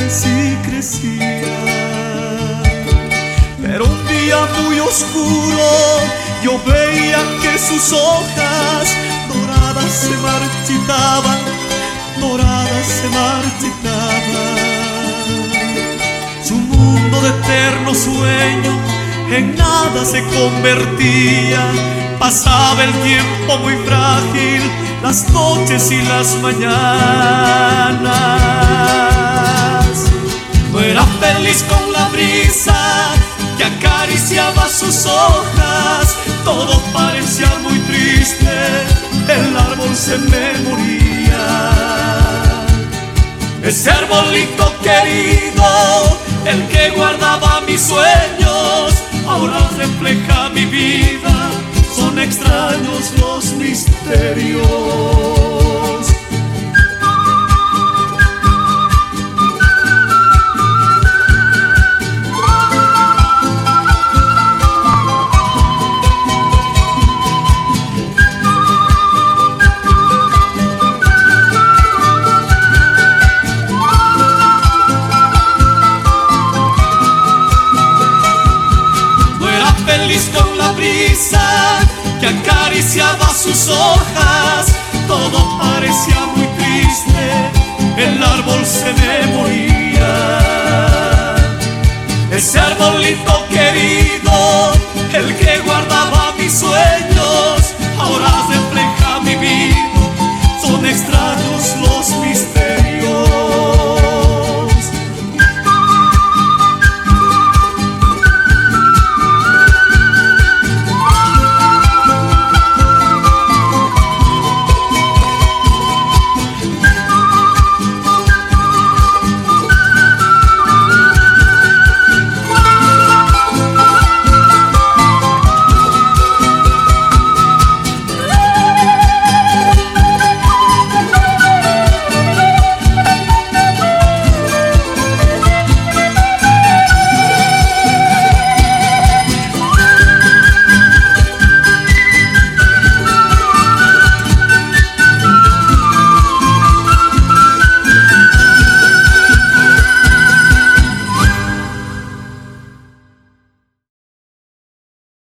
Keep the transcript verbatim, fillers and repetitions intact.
así crecía. Pero un día muy oscuro yo veía que sus hojas doradas se marchitaban, doradas se marchitaban. Su mundo de eterno sueño en nada se convertía. Pasaba el tiempo muy frágil, las noches y las mañanas. No era feliz con la brisa que acariciaba sus hojas. Todo parecía muy triste, el árbol se me moría. Ese arbolito querido, el que guardaba mis sueños, ahora refleja mi vida. Son extraños los misterios. Feliz con la brisa que acariciaba sus hojas. Todo parecía muy triste, el árbol se me moría.